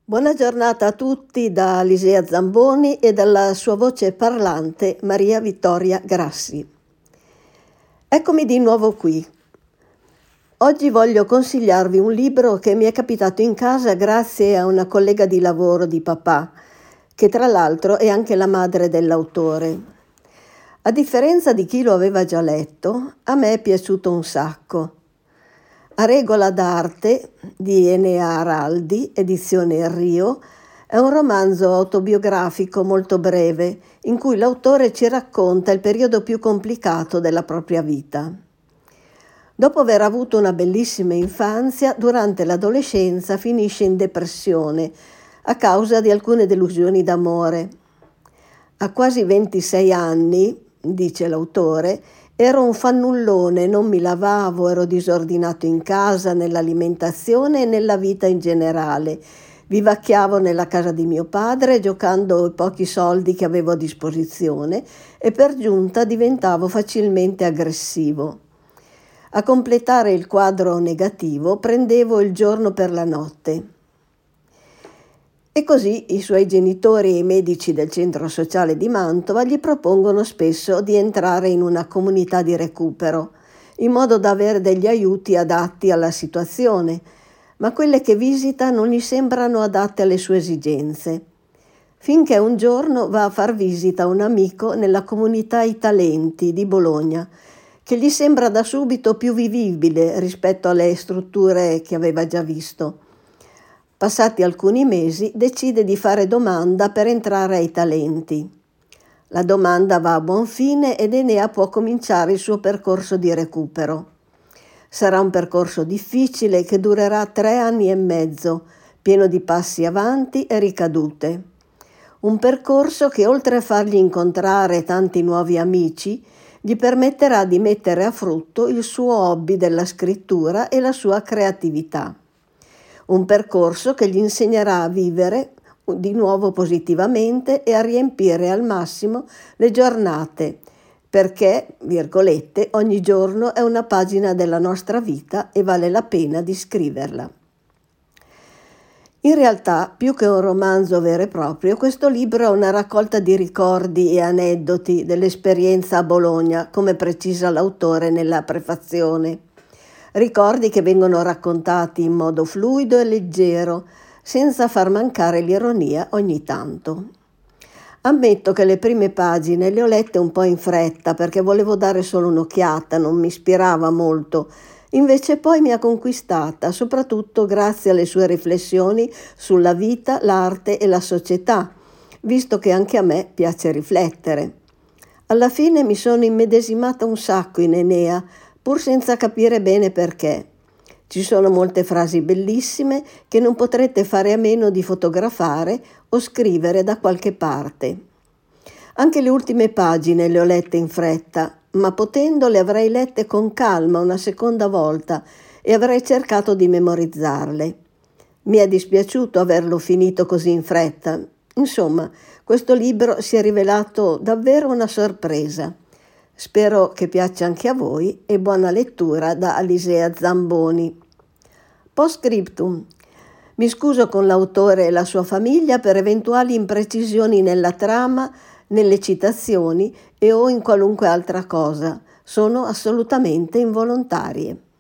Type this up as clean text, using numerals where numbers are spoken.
Buona giornata a tutti da Alisea Zamboni e dalla sua voce parlante Maria Vittoria Grassi. Eccomi di nuovo qui. Oggi voglio consigliarvi un libro che mi è capitato in casa grazie a una collega di lavoro di papà, che tra l'altro è anche la madre dell'autore. A differenza di chi lo aveva già letto, a me è piaciuto un sacco. A regola d'arte di Enea Araldi, edizione Il Rio, è un romanzo autobiografico molto breve in cui l'autore ci racconta il periodo più complicato della propria vita. Dopo aver avuto una bellissima infanzia, durante l'adolescenza finisce in depressione a causa di alcune delusioni d'amore. A quasi 26 anni, dice l'autore, ero un fannullone, non mi lavavo, ero disordinato in casa, nell'alimentazione e nella vita in generale. Vivacchiavo nella casa di mio padre, giocando i pochi soldi che avevo a disposizione e per giunta diventavo facilmente aggressivo. A completare il quadro negativo prendevo il giorno per la notte. E così i suoi genitori e i medici del centro sociale di Mantova gli propongono spesso di entrare in una comunità di recupero, in modo da avere degli aiuti adatti alla situazione, ma quelle che visita non gli sembrano adatte alle sue esigenze. Finché un giorno va a far visita a un amico nella comunità I Talenti di Bologna, che gli sembra da subito più vivibile rispetto alle strutture che aveva già visto. Passati alcuni mesi decide di fare domanda per entrare ai Talenti. La domanda va a buon fine ed Enea può cominciare il suo percorso di recupero. Sarà un percorso difficile che durerà 3 anni e mezzo, pieno di passi avanti e ricadute. Un percorso che oltre a fargli incontrare tanti nuovi amici, gli permetterà di mettere a frutto il suo hobby della scrittura e la sua creatività. Un percorso che gli insegnerà a vivere di nuovo positivamente e a riempire al massimo le giornate, perché, virgolette, ogni giorno è una pagina della nostra vita e vale la pena di scriverla. In realtà, più che un romanzo vero e proprio, questo libro è una raccolta di ricordi e aneddoti dell'esperienza a Bologna, come precisa l'autore nella prefazione. Ricordi che vengono raccontati in modo fluido e leggero, senza far mancare l'ironia ogni tanto. Ammetto che le prime pagine le ho lette un po' in fretta perché volevo dare solo un'occhiata, non mi ispirava molto. Invece poi mi ha conquistata, soprattutto grazie alle sue riflessioni sulla vita, l'arte e la società, visto che anche a me piace riflettere. Alla fine mi sono immedesimata un sacco in Enea, pur senza capire bene perché. Ci sono molte frasi bellissime che non potrete fare a meno di fotografare o scrivere da qualche parte. Anche le ultime pagine le ho lette in fretta, ma potendo le avrei lette con calma una seconda volta e avrei cercato di memorizzarle. Mi è dispiaciuto averlo finito così in fretta. Insomma, questo libro si è rivelato davvero una sorpresa. Spero che piaccia anche a voi e buona lettura da Alisea Zamboni. Post scriptum. Mi scuso con l'autore e la sua famiglia per eventuali imprecisioni nella trama, nelle citazioni e o in qualunque altra cosa. Sono assolutamente involontarie.